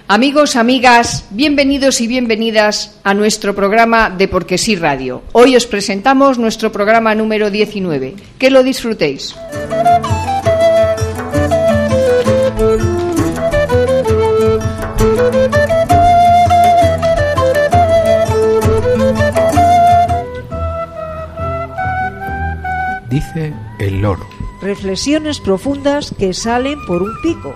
Amigos, amigas, bienvenidos y bienvenidas a nuestro programa de Porque Sí Radio. Hoy os presentamos nuestro programa número 19. Que lo disfrutéis. Dice el loro. Reflexiones profundas que salen por un pico.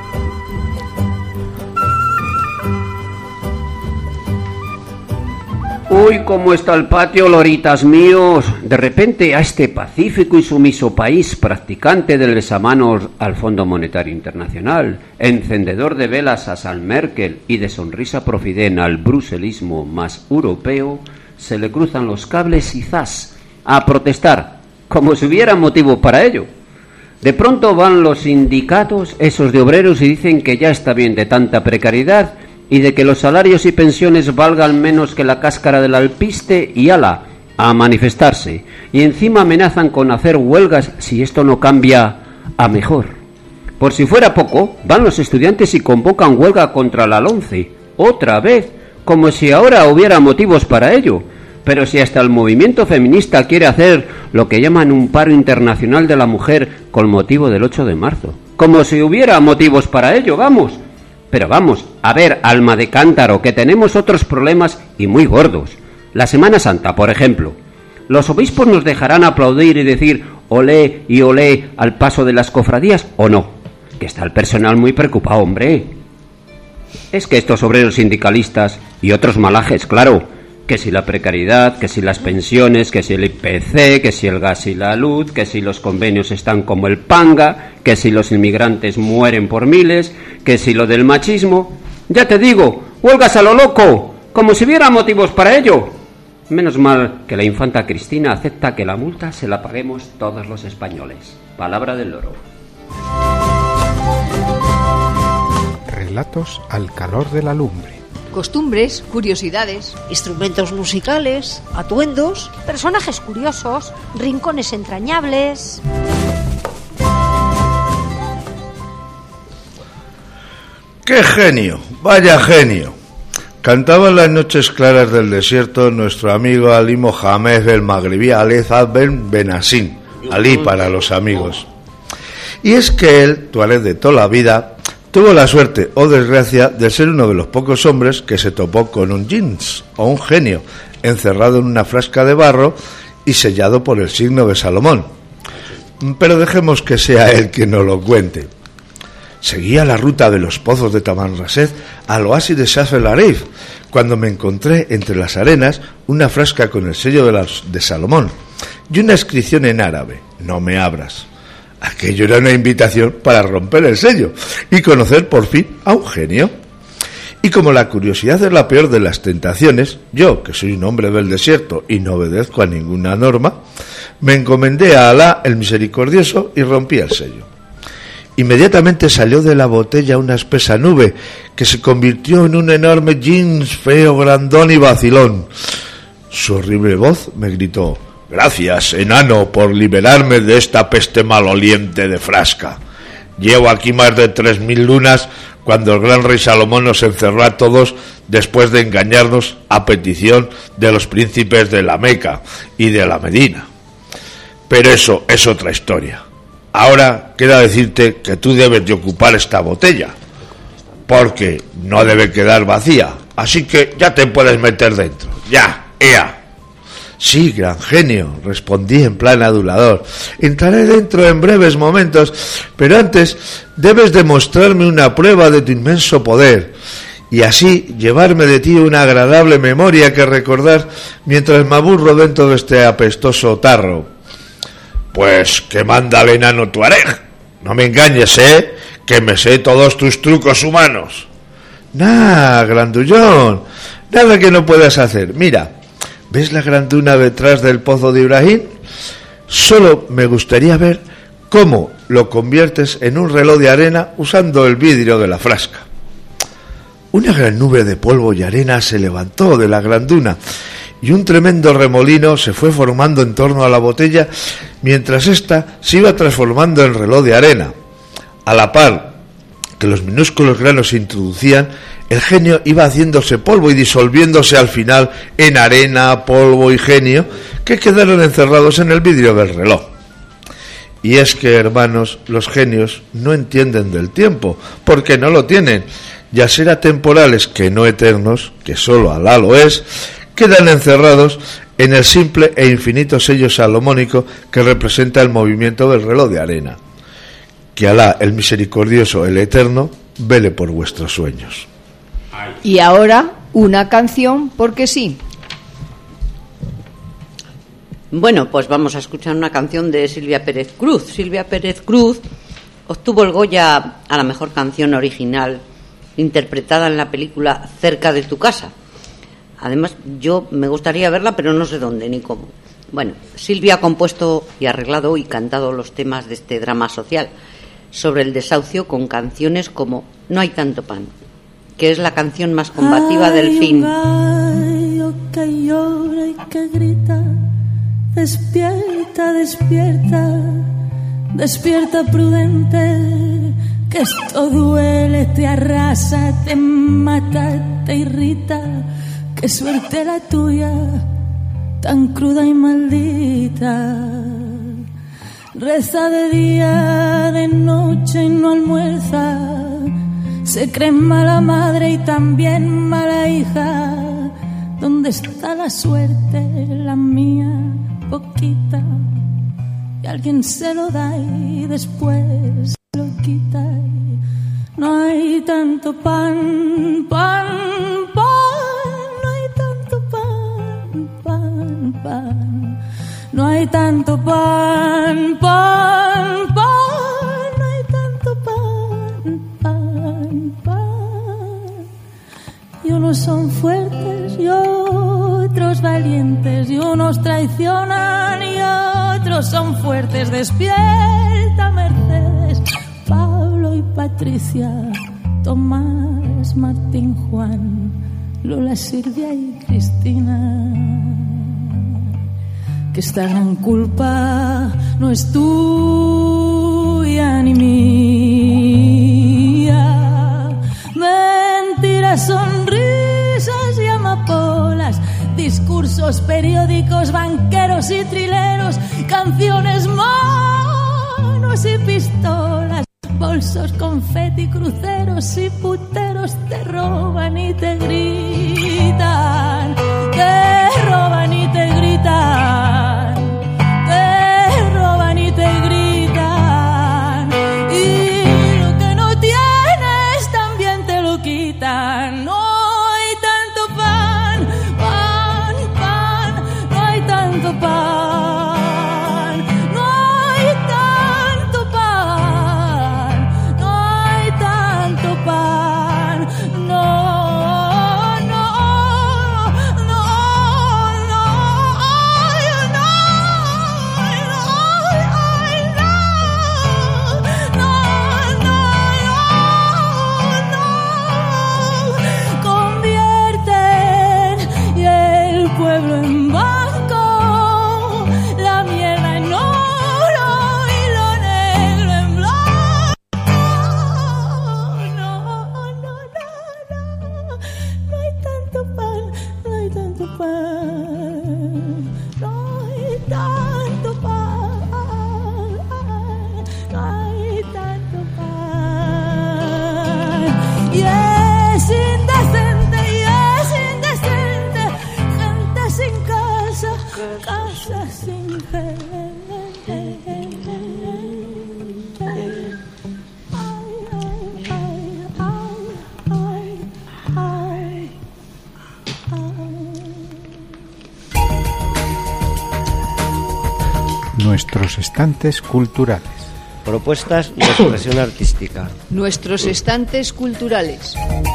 Uy, cómo está el patio, loritas míos. De repente a este pacífico y sumiso país, practicante del besamanos al Fondo Monetario Internacional, encendedor de velas a San Merkel y de sonrisa profidén al bruselismo más europeo, se le cruzan los cables y ¡zas!, a protestar, como si hubiera motivo para ello. De pronto van los sindicatos, esos de obreros, y dicen que ya está bien de tanta precariedad y de que los salarios y pensiones valgan menos que la cáscara del alpiste, y ala, a manifestarse. Y encima amenazan con hacer huelgas si esto no cambia a mejor. Por si fuera poco, van los estudiantes y convocan huelga contra la LOMCE, otra vez, como si ahora hubiera motivos para ello. Pero si hasta el movimiento feminista quiere hacer lo que llaman un paro internacional de la mujer con motivo del 8 de marzo. Como si hubiera motivos para ello, vamos. Pero vamos, a ver, alma de cántaro, que tenemos otros problemas y muy gordos. La Semana Santa, por ejemplo. ¿Los obispos nos dejarán aplaudir y decir olé y olé al paso de las cofradías o no? Que está el personal muy preocupado, hombre. Es que estos obreros sindicalistas y otros malajes, claro, que si la precariedad, que si las pensiones, que si el IPC, que si el gas y la luz, que si los convenios están como el panga, que si los inmigrantes mueren por miles, que si lo del machismo. Ya te digo, huelgas a lo loco, como si hubiera motivos para ello. Menos mal que la infanta Cristina acepta que la multa se la paguemos todos los españoles. Palabra del loro. Relatos al calor de la lumbre. Costumbres, curiosidades, Instrumentos musicales, atuendos, personajes curiosos, rincones entrañables. ¡Qué genio! ¡Vaya genio! Cantaba en las noches claras del desierto nuestro amigo Ali Mohamed el Maghribi Ali Ben Benassin, Ali para los amigos. Y es que él, tuareg de toda la vida, tuvo la suerte o desgracia de ser uno de los pocos hombres que se topó con un jeans o un genio encerrado en una frasca de barro y sellado por el signo de Salomón. Pero dejemos que sea él quien nos lo cuente. Seguía la ruta de los pozos de Tamanrasset al oasis de Shaf el Arif cuando me encontré entre las arenas una frasca con el sello de Salomón y una inscripción en árabe: no me abras. Aquello era una invitación para romper el sello y conocer por fin a un genio. Y como la curiosidad es la peor de las tentaciones, yo, que soy un hombre del desierto y no obedezco a ninguna norma, me encomendé a Alá el misericordioso y rompí el sello. Inmediatamente salió de la botella una espesa nube que se convirtió en un enorme jeans feo, grandón y vacilón. Su horrible voz me gritó: «Gracias, enano, por liberarme de esta peste maloliente de frasca. Llevo aquí más de 3000 lunas cuando el gran rey Salomón nos encerró a todos después de engañarnos a petición de los príncipes de la Meca y de la Medina. Pero eso es otra historia. Ahora queda decirte que tú debes de ocupar esta botella, porque no debe quedar vacía, así que ya te puedes meter dentro. Ya, ea». «Sí, gran genio», respondí en plan adulador. «Entraré dentro en breves momentos, pero antes debes demostrarme una prueba de tu inmenso poder, y así llevarme de ti una agradable memoria que recordar mientras me aburro dentro de este apestoso tarro». «Pues que manda el enano tuareg. No me engañes, que me sé todos tus trucos humanos». «Nah, grandullón, nada que no puedas hacer. Mira, ¿ves la gran duna detrás del pozo de Ibrahim? Solo me gustaría ver cómo lo conviertes en un reloj de arena usando el vidrio de la frasca». Una gran nube de polvo y arena se levantó de la gran duna y un tremendo remolino se fue formando en torno a la botella mientras ésta se iba transformando en reloj de arena. A la par que los minúsculos granos se introducían, el genio iba haciéndose polvo y disolviéndose al final en arena, polvo y genio, que quedaron encerrados en el vidrio del reloj. Y es que, hermanos, los genios no entienden del tiempo, porque no lo tienen, ya sea temporales que no eternos, que solo Alá lo es, quedan encerrados en el simple e infinito sello salomónico que representa el movimiento del reloj de arena. Que Alá, el misericordioso, el eterno, vele por vuestros sueños. Y ahora, una canción, porque sí. Bueno, pues vamos a escuchar una canción de Silvia Pérez Cruz. Silvia Pérez Cruz obtuvo el Goya a la mejor canción original interpretada en la película Cerca de tu casa. Además, yo me gustaría verla, pero no sé dónde ni cómo. Bueno, Silvia ha compuesto y arreglado y cantado los temas de este drama social sobre el desahucio con canciones como No hay tanto pan, que es la canción más combativa del film. Hay un gallo que llora y que grita, despierta, despierta, despierta prudente, que esto duele, te arrasa, te mata, te irrita, qué suerte la tuya, tan cruda y maldita. Reza de día, de noche y no almuerza, se cree mala madre y también mala hija. ¿Dónde está la suerte, la mía, poquita? Y alguien se lo da y después se lo quita. No hay tanto pan, pan, pan, no hay tanto pan, pan, pan. No hay tanto pan, pan, pan, no hay tanto pan, pan, pan. Y unos son fuertes y otros valientes, y unos traicionan y otros son fuertes. Despierta, Mercedes, Pablo y Patricia, Tomás, Martín, Juan, Lola, Silvia y Cristina. Que esta gran culpa no es tuya ni mía. Mentiras, sonrisas y amapolas, discursos, periódicos, banqueros y trileros, canciones, manos y pistolas, bolsos, confeti, cruceros y puteros te roban y te gritan, te roban y te gritan. Nuestros estantes culturales. Propuestas de expresión artística. Nuestros estantes culturales.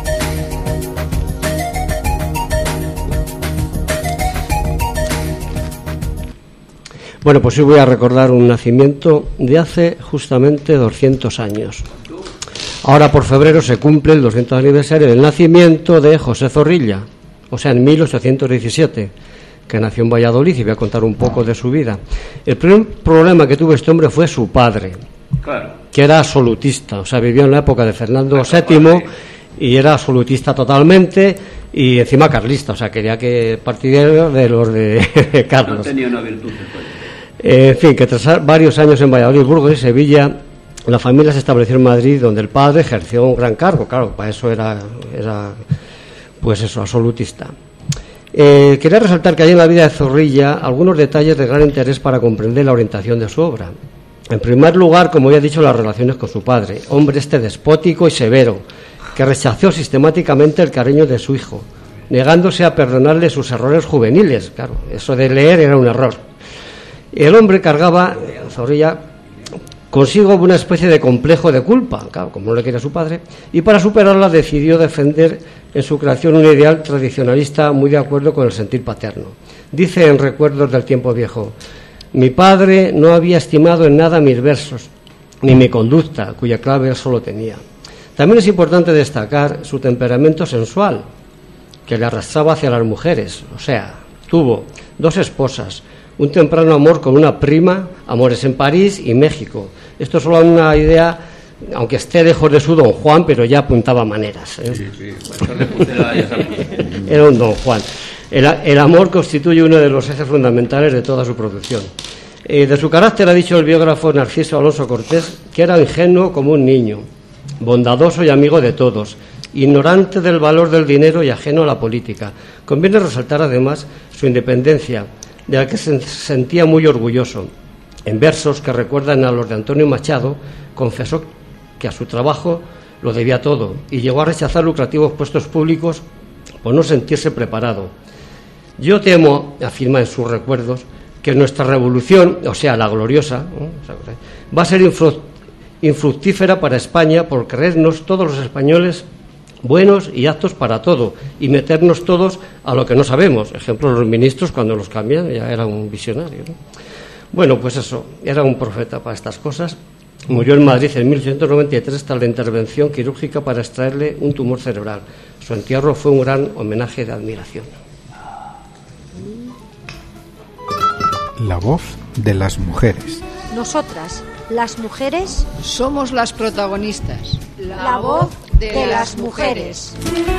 Bueno, pues hoy voy a recordar un nacimiento de hace justamente 200 años. Ahora por febrero se cumple el 200 aniversario del nacimiento de José Zorrilla, o sea, en 1817, que nació en Valladolid, y voy a contar un poco de su vida. El primer problema que tuvo este hombre fue su padre. que era absolutista, o sea, vivió en la época de Fernando VII y era absolutista totalmente y encima carlista, o sea, quería que partidario de los de Carlos. No tenía una virtud. En fin, que tras varios años en Valladolid, Burgos y Sevilla, la familia se estableció en Madrid, donde el padre ejerció un gran cargo, claro, para eso era pues eso, absolutista. Quería resaltar que hay en la vida de Zorrilla algunos detalles de gran interés para comprender la orientación de su obra. En primer lugar, como ya he dicho, las relaciones con su padre, hombre despótico y severo, que rechazó sistemáticamente el cariño de su hijo, negándose a perdonarle sus errores juveniles. Claro, eso de leer era un error. El hombre cargaba, Zorrilla, consigo una especie de complejo de culpa, claro, como no le quería su padre, y para superarla decidió defender en su creación un ideal tradicionalista muy de acuerdo con el sentir paterno. Dice en Recuerdos del tiempo viejo: mi padre no había estimado en nada mis versos, ni mi conducta, cuya clave él solo tenía. También es importante destacar su temperamento sensual, que le arrastraba hacia las mujeres, o sea, tuvo 2 esposas, un temprano amor con una prima, amores en París y México. Esto es solo una idea, aunque esté lejos de su Don Juan, pero ya apuntaba maneras. Era un Don Juan. El amor constituye uno de los ejes fundamentales de toda su producción. De su carácter ha dicho el biógrafo Narciso Alonso Cortés que era ingenuo como un niño, bondadoso y amigo de todos, ignorante del valor del dinero y ajeno a la política. Conviene resaltar además su independencia, de la que se sentía muy orgulloso. En versos que recuerdan a los de Antonio Machado, confesó que a su trabajo lo debía todo y llegó a rechazar lucrativos puestos públicos por no sentirse preparado. Yo temo, afirma en sus recuerdos, que nuestra revolución, o sea, la gloriosa, va a ser infructífera para España por creernos todos los españoles buenos y aptos para todo y meternos todos a lo que no sabemos. Ejemplo, los ministros cuando los cambian ya era un visionario, ¿no? Bueno, pues eso, era un profeta para estas cosas. Murió en Madrid en 1893 tras la intervención quirúrgica para extraerle un tumor cerebral. Su entierro fue un gran homenaje de admiración. La voz de las mujeres. Nosotras, las mujeres, somos las protagonistas. la voz de las mujeres.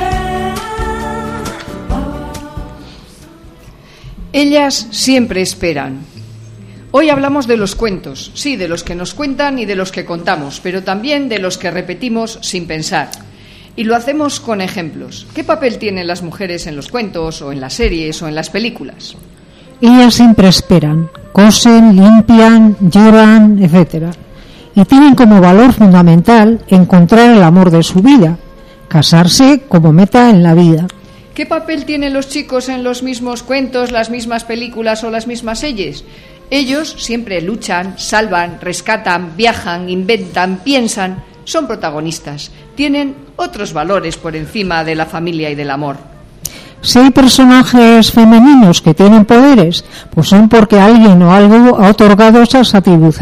Ellas siempre esperan. Hoy hablamos de los cuentos, sí, de los que nos cuentan y de los que contamos, pero también de los que repetimos sin pensar. Y lo hacemos con ejemplos. ¿Qué papel tienen las mujeres en los cuentos, o en las series, o en las películas? Ellas siempre esperan, cosen, limpian, lloran, etc. Y tienen como valor fundamental encontrar el amor de su vida, casarse como meta en la vida. ¿Qué papel tienen los chicos en los mismos cuentos, las mismas películas o las mismas series? Ellos siempre luchan, salvan, rescatan, viajan, inventan, piensan, son protagonistas, tienen otros valores por encima de la familia y del amor. Si hay personajes femeninos que tienen poderes, pues son porque alguien o algo ha otorgado esas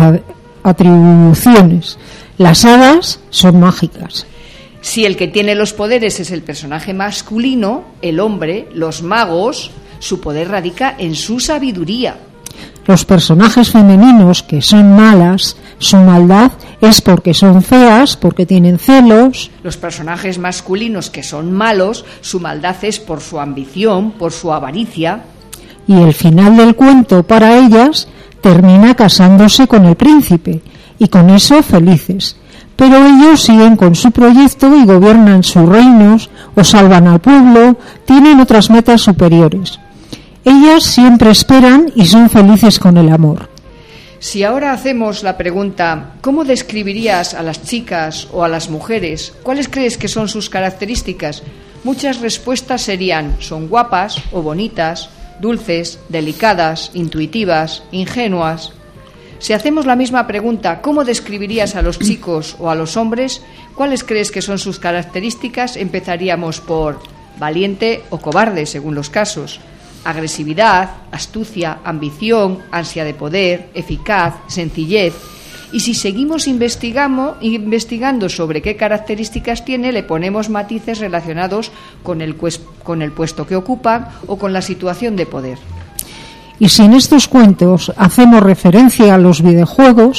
atribuciones. Las hadas son mágicas. Si el que tiene los poderes es el personaje masculino, el hombre, los magos, su poder radica en su sabiduría. Los personajes femeninos que son malas, su maldad es porque son feas, porque tienen celos. Los personajes masculinos que son malos, su maldad es por su ambición, por su avaricia. Y el final del cuento para ellas termina casándose con el príncipe, y con eso felices. Pero ellos siguen con su proyecto y gobiernan sus reinos, o salvan al pueblo, tienen otras metas superiores. Ellas siempre esperan y son felices con el amor. Si ahora hacemos la pregunta, ¿cómo describirías a las chicas o a las mujeres? ¿Cuáles crees que son sus características? Muchas respuestas serían, son guapas o bonitas, dulces, delicadas, intuitivas, ingenuas. Si hacemos la misma pregunta, ¿cómo describirías a los chicos o a los hombres? ¿Cuáles crees que son sus características? Empezaríamos por valiente o cobarde, según los casos. Agresividad, astucia, ambición, ansia de poder, eficaz, sencillez. Y si seguimos investigando sobre qué características tiene, le ponemos matices relacionados con el puesto que ocupan o con la situación de poder. Y si en estos cuentos hacemos referencia a los videojuegos,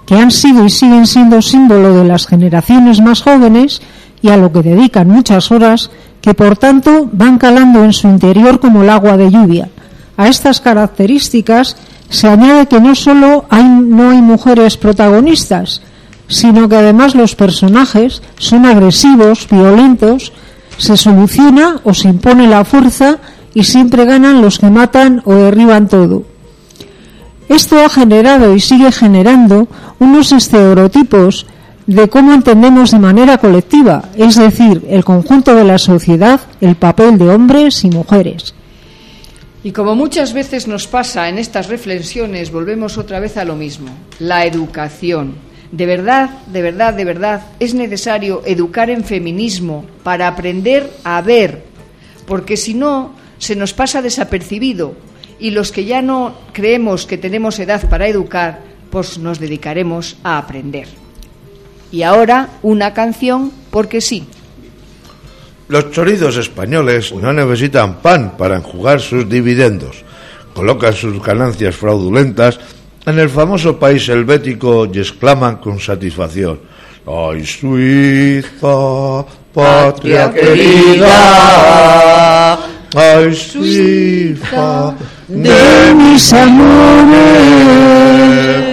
que han sido y siguen siendo símbolo de las generaciones más jóvenes y a lo que dedican muchas horas, que por tanto van calando en su interior como el agua de lluvia. A estas características se añade que no solo no hay mujeres protagonistas, sino que además los personajes son agresivos, violentos, se soluciona o se impone la fuerza y siempre ganan los que matan o derriban todo. Esto ha generado y sigue generando unos estereotipos de cómo entendemos de manera colectiva, es decir, el conjunto de la sociedad, el papel de hombres y mujeres. Y como muchas veces nos pasa en estas reflexiones, volvemos otra vez a lo mismo, la educación. De verdad, es necesario educar en feminismo para aprender a ver, porque si no, se nos pasa desapercibido y los que ya no creemos que tenemos edad para educar, pues nos dedicaremos a aprender. Y ahora una canción porque sí. Los chorizos españoles no necesitan pan para enjugar sus dividendos. Colocan sus ganancias fraudulentas en el famoso país helvético y exclaman con satisfacción: ¡ay, Suiza, patria querida! ¡Ay, Suiza de mis amores!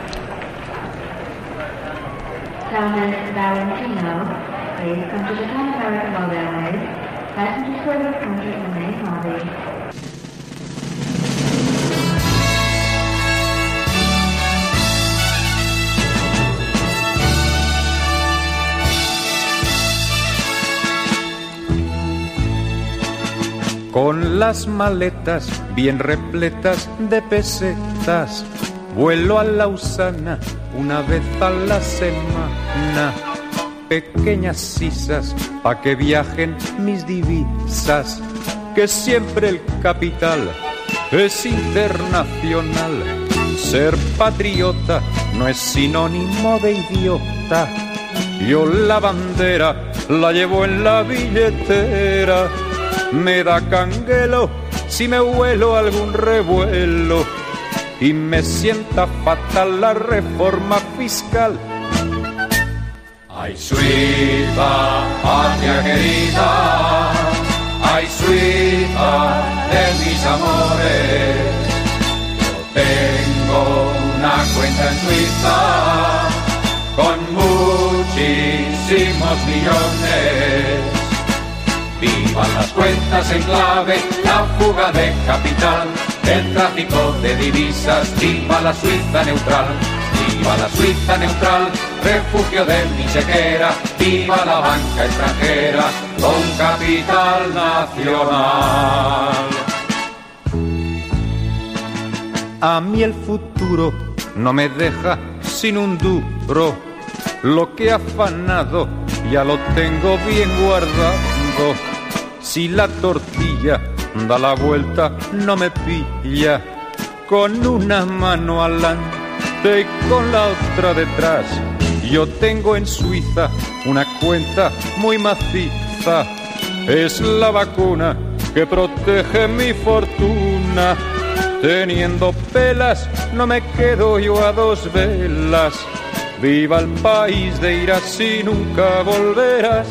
Con las maletas bien repletas de pesetas, vuelo a Lausana una vez a la semana. Pequeñas sisas pa' que viajen mis divisas, que siempre el capital es internacional. Ser patriota no es sinónimo de idiota. Yo la bandera la llevo en la billetera. Me da canguelo si me huelo algún revuelo y me sienta fatal la reforma fiscal. Ay, Suiza, patria querida, ay, Suiza de mis amores. Yo tengo una cuenta en Suiza con muchísimos millones. Vivan las cuentas en clave, la fuga de capital, el tráfico de divisas, viva la Suiza neutral. Viva la Suiza neutral, refugio de mi chequera, viva la banca extranjera, con capital nacional. A mí el futuro no me deja sin un duro, lo que he afanado ya lo tengo bien guardado. Si la tortilla da la vuelta no me pilla, con una mano adelante y con la otra detrás. Yo tengo en Suiza una cuenta muy maciza, es la vacuna que protege mi fortuna. Teniendo pelas no me quedo yo a dos velas. Viva el país de ir así, nunca volverás.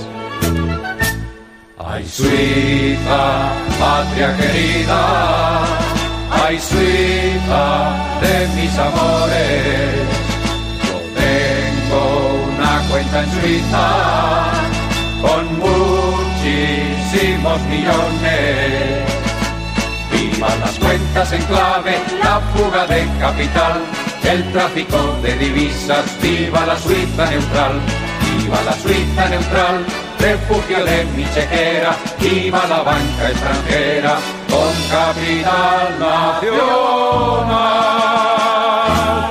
Ay, Suiza, patria querida, ay, Suiza de mis amores. Yo tengo una cuenta en Suiza con muchísimos millones. Viva las cuentas en clave, la fuga de capital, el tráfico de divisas, viva la Suiza neutral. Viva la Suiza neutral, refugio de mi chequera, viva la banca extranjera, con capital nacional.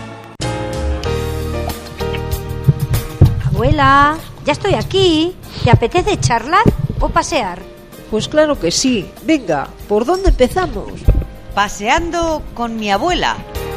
Abuela, ya estoy aquí. ¿Te apetece charlar o pasear? Pues claro que sí. Venga, ¿por dónde empezamos? Paseando con mi abuela.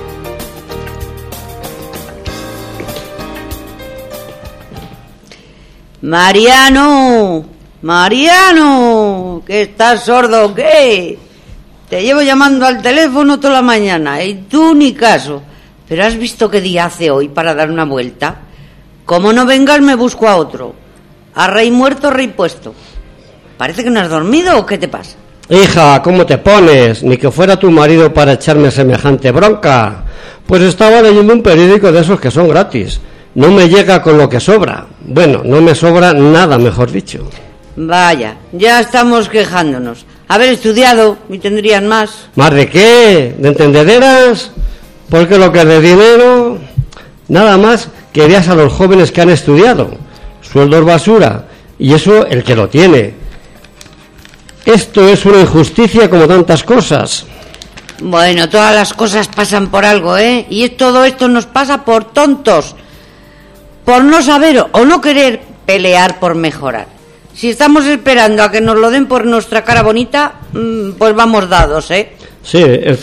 Mariano, Mariano, ¿que estás sordo o qué? Te llevo llamando al teléfono toda la mañana y tú ni caso. ¿Pero has visto qué día hace hoy para dar una vuelta? Como no vengas, me busco a otro. A rey muerto, rey puesto. ¿Parece que no has dormido o qué te pasa? Hija, ¿cómo te pones? Ni que fuera tu marido para echarme semejante bronca. Pues estaba leyendo un periódico de esos que son gratis. No me llega con lo que sobra. Bueno, no me sobra nada, mejor dicho. Vaya, ya estamos quejándonos. Haber estudiado y tendrían más. ¿Más de qué? ¿De entendederas? Porque lo que es de dinero, nada más que veas a los jóvenes que han estudiado. Sueldos basura. Y eso el que lo tiene. Esto es una injusticia como tantas cosas. Bueno, todas las cosas pasan por algo, ¿eh? Y todo esto nos pasa por tontos. Por no saber o no querer pelear por mejorar. Si estamos esperando a que nos lo den por nuestra cara bonita, pues vamos dados, ¿eh? Sí, el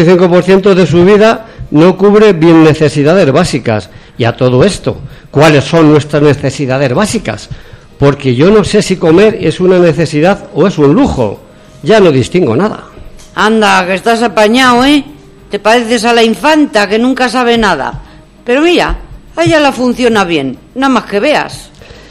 0,25% de su vida no cubre bien necesidades básicas. Y a todo esto, ¿cuáles son nuestras necesidades básicas? Porque yo no sé si comer es una necesidad o es un lujo. Ya no distingo nada. Anda, que estás apañado, ¿eh? Te pareces a la infanta que nunca sabe nada. Pero mira, a ella la funciona bien, nada más que veas.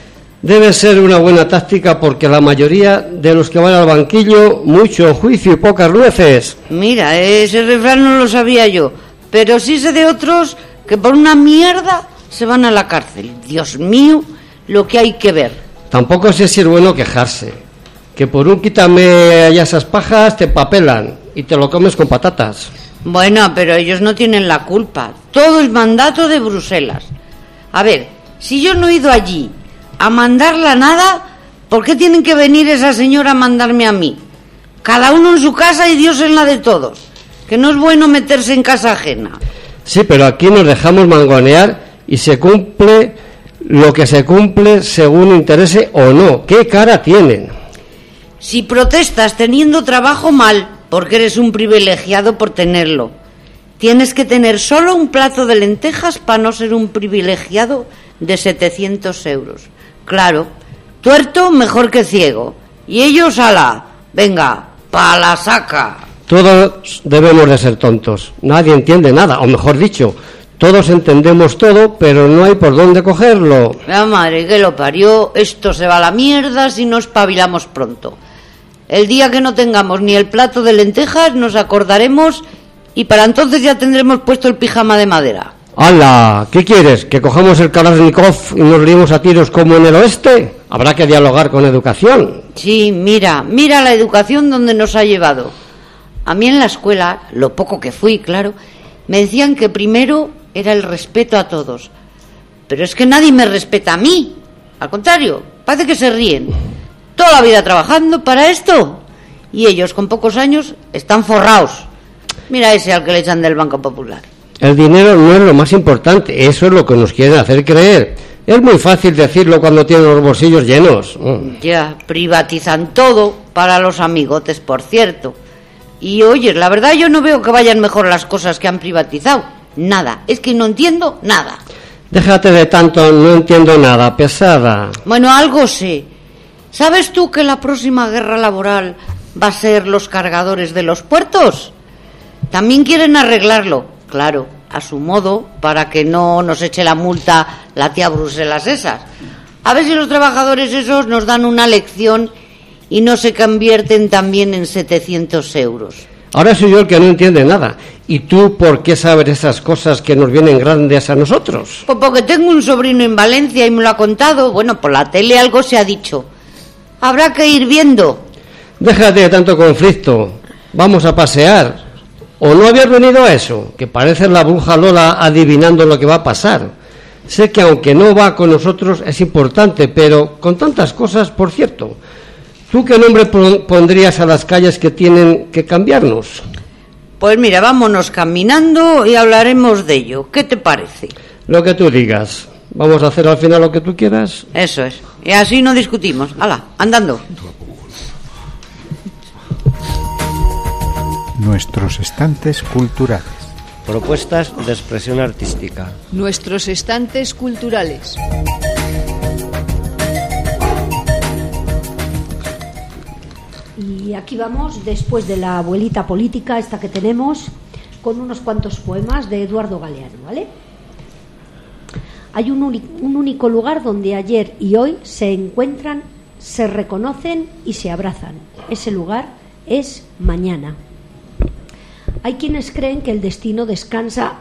Debe ser una buena táctica porque la mayoría de los que van al banquillo, mucho juicio y pocas nueces. Mira, ese refrán no lo sabía yo, pero sí sé de otros que por una mierda se van a la cárcel. Dios mío, lo que hay que ver. Tampoco sé si es bueno quejarse, que por un quítame allá esas pajas te papelan y te lo comes con patatas. Bueno, pero ellos no tienen la culpa, todo es mandato de Bruselas. A ver, si yo no he ido allí a mandarla nada, ¿por qué tienen que venir esa señora a mandarme a mí? Cada uno en su casa y Dios en la de todos, que no es bueno meterse en casa ajena. Sí, pero aquí nos dejamos mangonear y se cumple lo que se cumple según interese o no. ¿Qué cara tienen? Si protestas teniendo trabajo, mal, porque eres un privilegiado por tenerlo. Tienes que tener solo un plato de lentejas para no ser un privilegiado de 700 euros. Claro, tuerto mejor que ciego. Y ellos, ala, venga, pa' la saca. Todos debemos de ser tontos. Nadie entiende nada, o mejor dicho, todos entendemos todo, pero no hay por dónde cogerlo. La madre que lo parió, esto se va a la mierda si no espabilamos pronto. El día que no tengamos ni el plato de lentejas nos acordaremos y para entonces ya tendremos puesto el pijama de madera. ¡Hala! ¿Qué quieres? ¿Que cojamos el Kalashnikov y nos liemos a tiros como en el oeste? Habrá que dialogar con educación. Sí, mira la educación donde nos ha llevado. A mí en la escuela, lo poco que fui, claro, me decían que primero era el respeto a todos. Pero es que nadie me respeta a mí. Al contrario, parece que se ríen. Toda la vida trabajando para esto. Y ellos, con pocos años, están forrados. Mira ese al que le echan del Banco Popular. El dinero no es lo más importante, eso es lo que nos quieren hacer creer. Es muy fácil decirlo cuando tienen los bolsillos llenos. Ya, privatizan todo para los amigotes, por cierto. Y oye, la verdad yo no veo que vayan mejor las cosas que han privatizado. Nada, es que no entiendo nada. Déjate de tanto, no entiendo nada, pesada. Bueno, algo sé. ¿Sabes tú que la próxima guerra laboral va a ser los cargadores de los puertos? También quieren arreglarlo, claro, a su modo, para que no nos eche la multa la tía Bruselas esas. A ver si los trabajadores esos nos dan una lección y no se convierten también en 700 euros. Ahora soy yo el que no entiende nada. ¿Y tú por qué sabes esas cosas que nos vienen grandes a nosotros? Pues porque tengo un sobrino en Valencia y me lo ha contado. Bueno, por la tele algo se ha dicho. Habrá que ir viendo. Déjate de tanto conflicto. Vamos a pasear. ¿O no habías venido a eso? Que pareces la bruja Lola adivinando lo que va a pasar. Sé que aunque no va con nosotros es importante, pero con tantas cosas, por cierto, ¿tú qué nombre pondrías a las calles que tienen que cambiarnos? Pues mira, vámonos caminando y hablaremos de ello. ¿Qué te parece? Lo que tú digas. ¿Vamos a hacer al final lo que tú quieras? Eso es. Y así no discutimos. ¡Hala, andando! Nuestros estantes culturales. Propuestas de expresión artística. Nuestros estantes culturales. Y aquí vamos, después de la abuelita política esta que tenemos, con unos cuantos poemas de Eduardo Galeano, ¿vale? Hay un único lugar donde ayer y hoy se encuentran, se reconocen y se abrazan. Ese lugar es mañana. Hay quienes creen que el destino descansa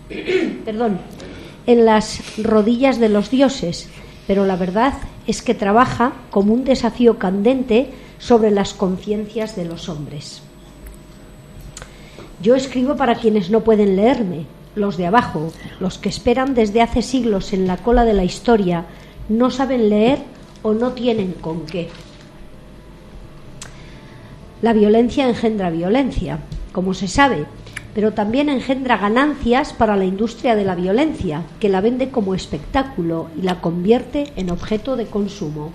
en las rodillas de los dioses, pero la verdad es que trabaja como un desafío candente sobre las conciencias de los hombres. Yo escribo para quienes no pueden leerme, los de abajo, los que esperan desde hace siglos en la cola de la historia, no saben leer o no tienen con qué. La violencia engendra violencia, como se sabe, pero también engendra ganancias para la industria de la violencia, que la vende como espectáculo y la convierte en objeto de consumo.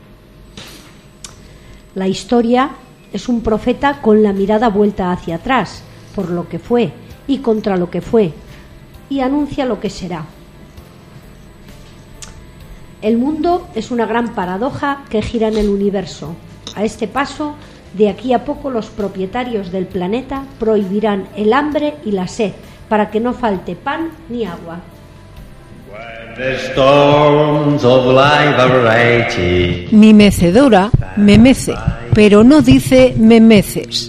La historia es un profeta con la mirada vuelta hacia atrás, por lo que fue y contra lo que fue, y anuncia lo que será. El mundo es una gran paradoja que gira en el universo. A este paso, de aquí a poco los propietarios del planeta prohibirán el hambre y la sed para que no falte pan ni agua. Mi mecedora me mece, pero no dice me meces.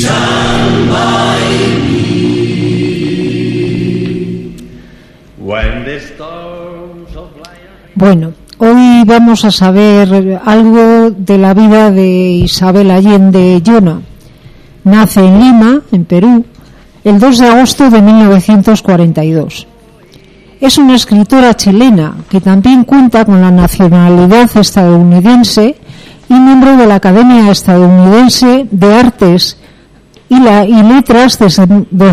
Bueno, hoy vamos a saber algo de la vida de Isabel Allende Llona. Nace en Lima, en Perú, el 2 de agosto de 1942. Es una escritora chilena que también cuenta con la nacionalidad estadounidense y miembro de la Academia Estadounidense de Artes y Letras desde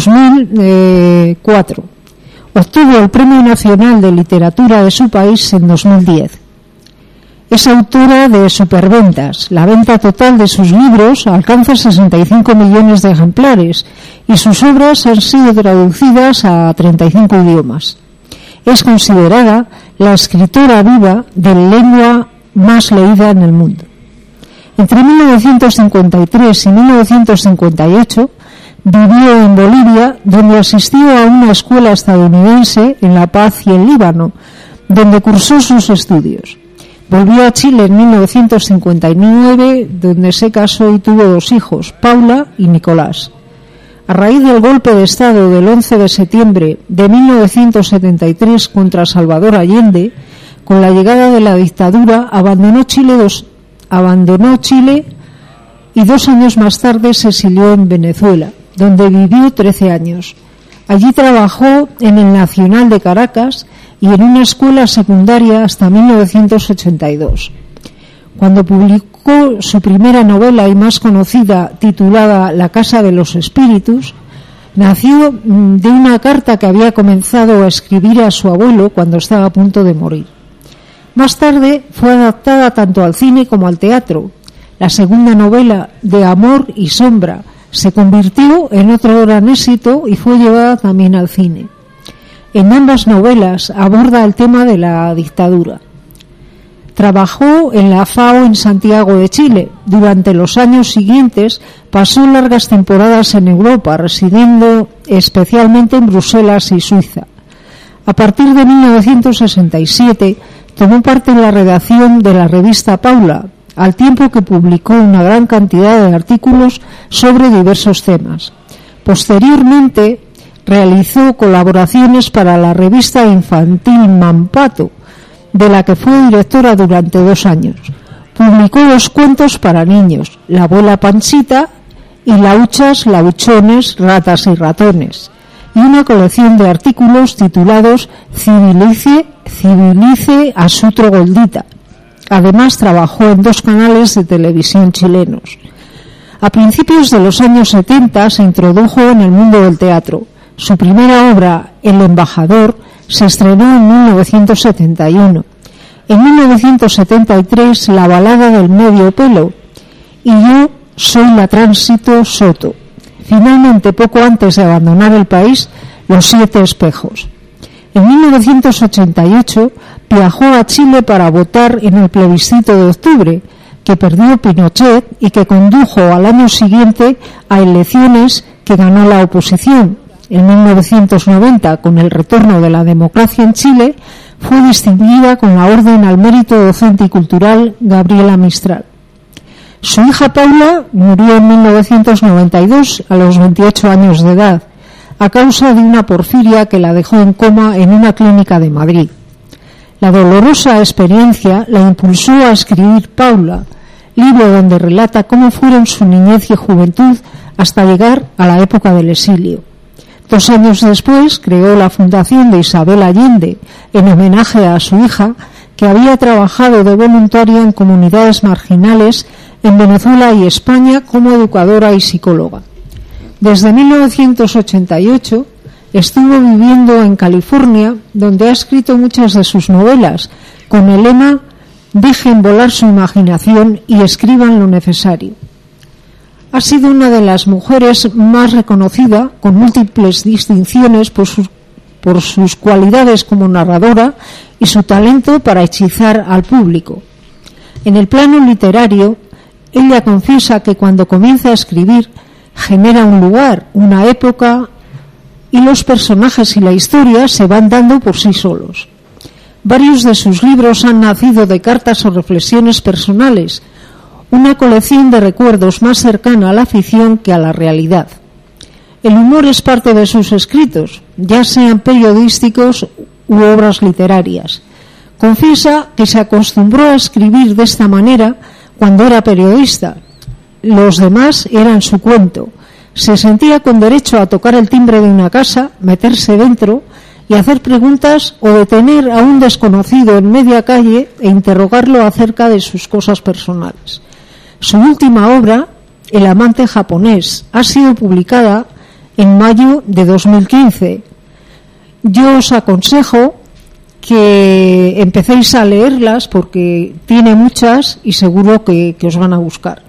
2004. Obtuvo el Premio Nacional de Literatura de su país en 2010. Es autora de Superventas. La venta total de sus libros alcanza 65 millones de ejemplares y sus obras han sido traducidas a 35 idiomas. Es considerada la escritora viva de lengua más leída en el mundo. Entre 1953 y 1958 vivió en Bolivia, donde asistió a una escuela estadounidense en La Paz y el Líbano, donde cursó sus estudios. Volvió a Chile en 1959, donde se casó y tuvo 2 hijos, Paula y Nicolás. A raíz del golpe de Estado del 11 de septiembre de 1973 contra Salvador Allende, con la llegada de la dictadura, abandonó Chile y 2 años más tarde se exilió en Venezuela, donde vivió 13 años. Allí trabajó en el Nacional de Caracas y en una escuela secundaria hasta 1982. Cuando publicó su primera novela y más conocida, titulada La Casa de los Espíritus, nació de una carta que había comenzado a escribir a su abuelo cuando estaba a punto de morir. Más tarde fue adaptada tanto al cine como al teatro. La segunda novela, De Amor y Sombra, se convirtió en otro gran éxito y fue llevada también al cine. En ambas novelas aborda el tema de la dictadura. Trabajó en la FAO en Santiago de Chile. Durante los años siguientes pasó largas temporadas en Europa, residiendo especialmente en Bruselas y Suiza. A partir de 1967 tomó parte en la redacción de la revista Paula, al tiempo que publicó una gran cantidad de artículos sobre diversos temas. Posteriormente realizó colaboraciones para la revista infantil Mampato, de la que fue directora durante 2 años. Publicó 2 cuentos para niños, La abuela Panchita y Lauchas, Lauchones, Ratas y Ratones, y una colección de artículos titulados Civilice a Sutro Goldita. Además, trabajó en 2 canales de televisión chilenos. A principios de los años 70 se introdujo en el mundo del teatro. Su primera obra, El embajador, se estrenó en 1971. En 1973, La balada del medio pelo y Yo soy la Tránsito Soto. Finalmente, poco antes de abandonar el país, Los 7 espejos. En 1988 viajó a Chile para votar en el plebiscito de octubre, que perdió Pinochet y que condujo al año siguiente a elecciones que ganó la oposición. en 1990, con el retorno de la democracia en Chile, fue distinguida con la Orden al Mérito Docente y Cultural Gabriela Mistral. Su hija Paula murió en 1992 a los 28 años de edad, a causa de una porfiria que la dejó en coma en una clínica de Madrid. La dolorosa experiencia la impulsó a escribir Paula, libro donde relata cómo fueron su niñez y juventud hasta llegar a la época del exilio. 2 años después creó la Fundación de Isabel Allende en homenaje a su hija, que había trabajado de voluntaria en comunidades marginales en Venezuela y España como educadora y psicóloga. Desde 1988 estuvo viviendo en California, donde ha escrito muchas de sus novelas con el lema «Dejen volar su imaginación y escriban lo necesario». Ha sido una de las mujeres más reconocida, con múltiples distinciones por sus cualidades como narradora y su talento para hechizar al público. En el plano literario, ella confiesa que cuando comienza a escribir genera un lugar, una época, y los personajes y la historia se van dando por sí solos. Varios de sus libros han nacido de cartas o reflexiones personales, una colección de recuerdos más cercana a la ficción que a la realidad. El humor es parte de sus escritos, ya sean periodísticos u obras literarias. Confiesa que se acostumbró a escribir de esta manera cuando era periodista. Los demás eran su cuento. Se sentía con derecho a tocar el timbre de una casa, meterse dentro y hacer preguntas, o detener a un desconocido en media calle e interrogarlo acerca de sus cosas personales. Su última obra, El amante japonés, ha sido publicada en mayo de 2015. Yo os aconsejo que empecéis a leerlas porque tiene muchas y seguro que os van a gustar.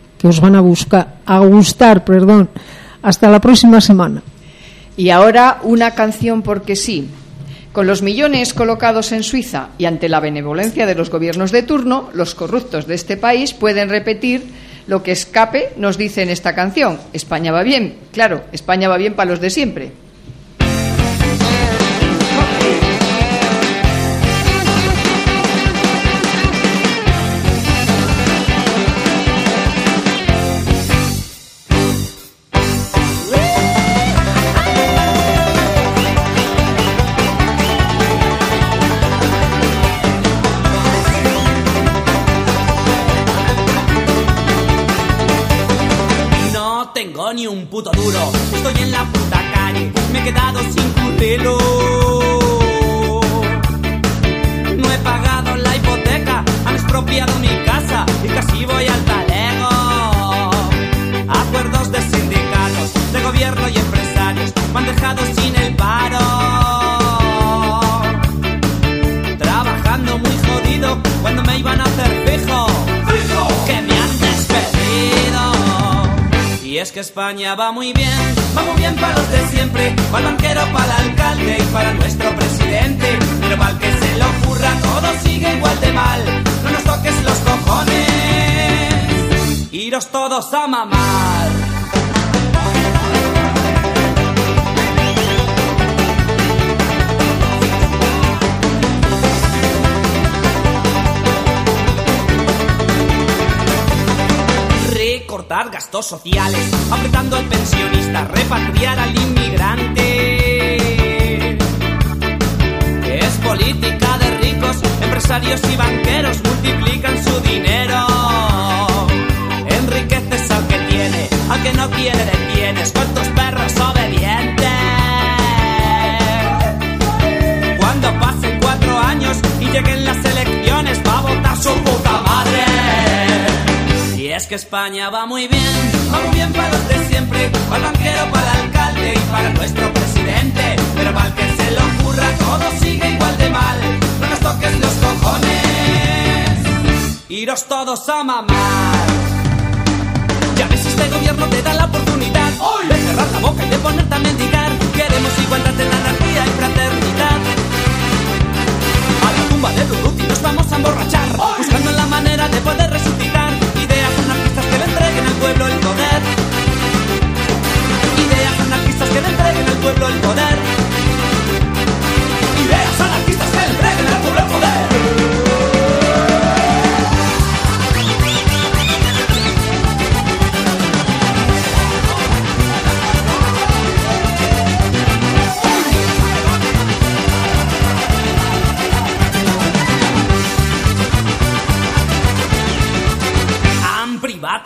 Hasta la próxima semana. Y ahora una canción porque sí. Con los millones colocados en Suiza y ante la benevolencia de los gobiernos de turno, los corruptos de este país pueden repetir lo que Escape nos dice en esta canción. España va bien. Claro, España va bien para los de siempre. Ni un puto duro, estoy en la puta calle, me he quedado sin currelo. No he pagado la hipoteca, han expropiado mi casa y casi voy al talego. Acuerdos de sindicatos, de gobierno y empresarios me han dejado sin el paro. Trabajando muy jodido cuando me iban a hacer fijo, que me han despedido. Y es que España va muy bien para los de siempre, para el banquero, para el alcalde y para nuestro presidente. Pero para el que se le ocurra todo sigue igual de mal, no nos toques los cojones, iros todos a mamar. Cortar gastos sociales, apretando al pensionista, repatriar al inmigrante. Es política de ricos, empresarios y banqueros multiplican su dinero. Enriqueces al que tiene, al que no quiere detienes, con tus perros obedientes. Cuando pasen 4 años y lleguen las elecciones, va a votar su puta madre. Y es que España va muy bien para los de siempre, para el banquero, para el alcalde y para nuestro presidente. Pero para el que se le ocurra todo sigue igual de mal, no nos toques los cojones, iros todos a mamar. Ya ves, este gobierno te da la oportunidad de cerrar la boca y de ponerte a mendigar. Queremos igualdad en la anarquía y fraternidad. A la tumba de Durruti nos vamos a emborrachar, buscando la manera de poder resucitar ideas anarquistas que le entreguen al pueblo el poder. Ideas anarquistas que le entreguen al pueblo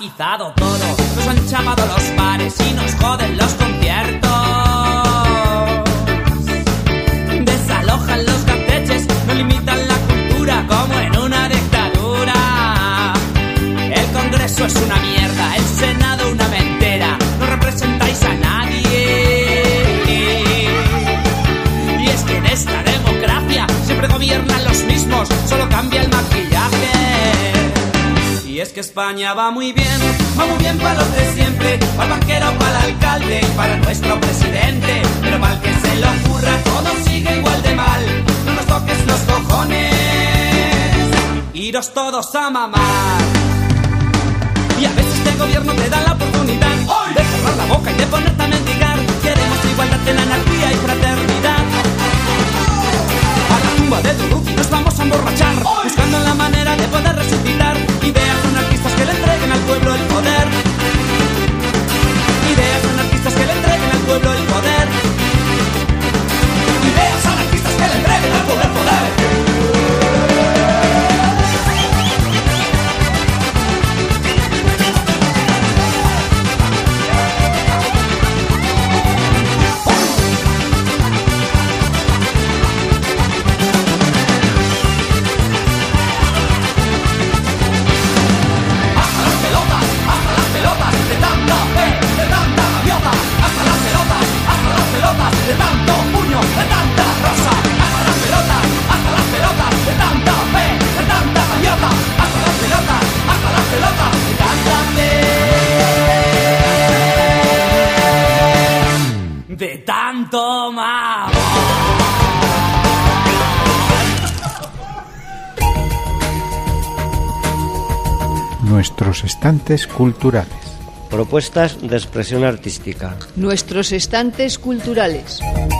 privatizado todo, nos han chapado los bares y nos joden los conciertos. Desalojan los gateches, no limitan la cultura como en una dictadura. El Congreso es una mierda, el Senado una mentira, no representáis a nadie. Y es que en esta democracia siempre gobiernan los mismos, solo cambia el maquillaje. Y es que España va muy bien para los de siempre, para el banquero, para el alcalde y para nuestro presidente. Pero mal que se le ocurra, todo sigue igual de mal. No nos toques los cojones, iros todos a mamar. Y a veces el gobierno te da la oportunidad de cerrar la boca y de ponerte a mendigar. Queremos igualdad en la anarquía y fraternidad. A la tumba de Turuki nos vamos a emborrachar, buscando la manera de poder resucitar ideas anarquistas que le entreguen al pueblo el poder. Ideas anarquistas que le entreguen al pueblo el poder. Ideas anarquistas que le entreguen al pueblo el poder. De tanto puño, de tanta rosa, hasta las pelotas, de tanta fe, de tanta gaviota, hasta las pelotas, de tanta fe, de tanto mamón. Nuestros estantes culturales. Propuestas de expresión artística. Nuestros estantes culturales.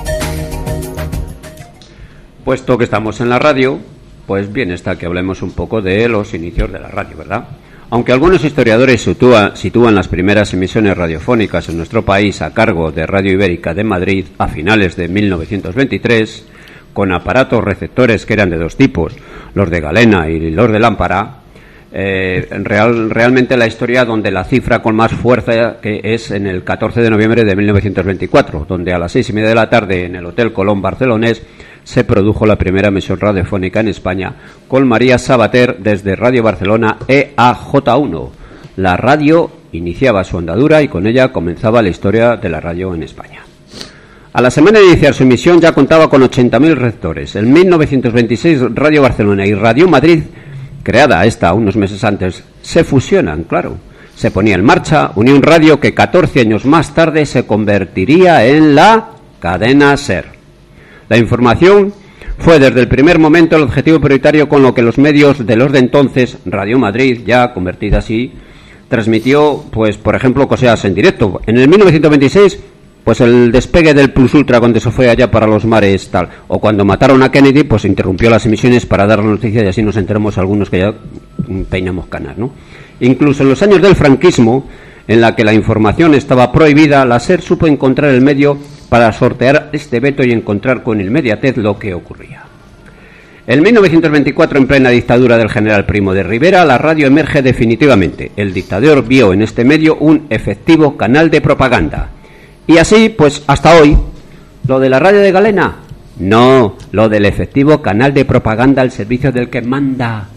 Puesto que estamos en la radio, pues bien está que hablemos un poco de los inicios de la radio, ¿verdad? Aunque algunos historiadores sitúan las primeras emisiones radiofónicas en nuestro país a cargo de Radio Ibérica de Madrid a finales de 1923, con aparatos receptores que eran de dos tipos, los de galena y los de lámpara, realmente la historia donde la cifra con más fuerza que es en el 14 de noviembre de 1924, donde a las 6:30 de la tarde en el Hotel Colón barcelonés se produjo la primera emisión radiofónica en España con María Sabater desde Radio Barcelona EAJ1. La radio iniciaba su andadura y con ella comenzaba la historia de la radio en España. A la semana de iniciar su emisión ya contaba con 80.000 receptores. En 1926 Radio Barcelona y Radio Madrid, creada esta unos meses antes, se fusionan, claro. Se ponía en marcha Unión Radio, que 14 años más tarde se convertiría en la cadena SER. La información fue desde el primer momento el objetivo prioritario, con lo que los medios de los de entonces, Radio Madrid, ya convertida así, transmitió, pues, por ejemplo, cosas en directo. En el 1926, pues el despegue del Plus Ultra cuando se fue allá para los mares, tal, o cuando mataron a Kennedy, pues interrumpió las emisiones para dar la noticia y así nos enteramos algunos que ya peinamos canas, ¿no? Incluso en los años del franquismo, en la que la información estaba prohibida, la SER supo encontrar el medio para sortear este veto y encontrar con inmediatez lo que ocurría. En 1924, en plena dictadura del general Primo de Rivera, la radio emerge definitivamente. El dictador vio en este medio un efectivo canal de propaganda. Y así, pues hasta hoy, ¿lo de la radio de galena? No, lo del efectivo canal de propaganda al servicio del que manda.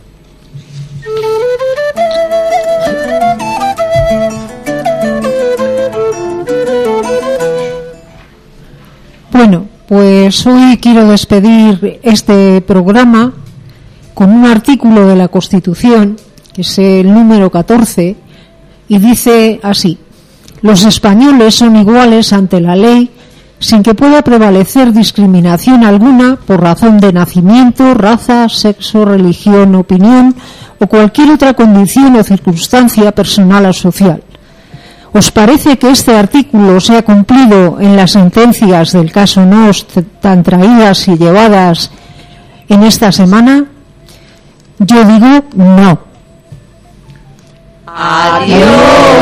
Bueno, pues hoy quiero despedir este programa con un artículo de la Constitución, que es el número 14, y dice así: los españoles son iguales ante la ley, sin que pueda prevalecer discriminación alguna por razón de nacimiento, raza, sexo, religión, opinión o cualquier otra condición o circunstancia personal o social. ¿Os parece que este artículo se ha cumplido en las sentencias del caso Noos tan traídas y llevadas en esta semana? Yo digo no. ¡Adiós!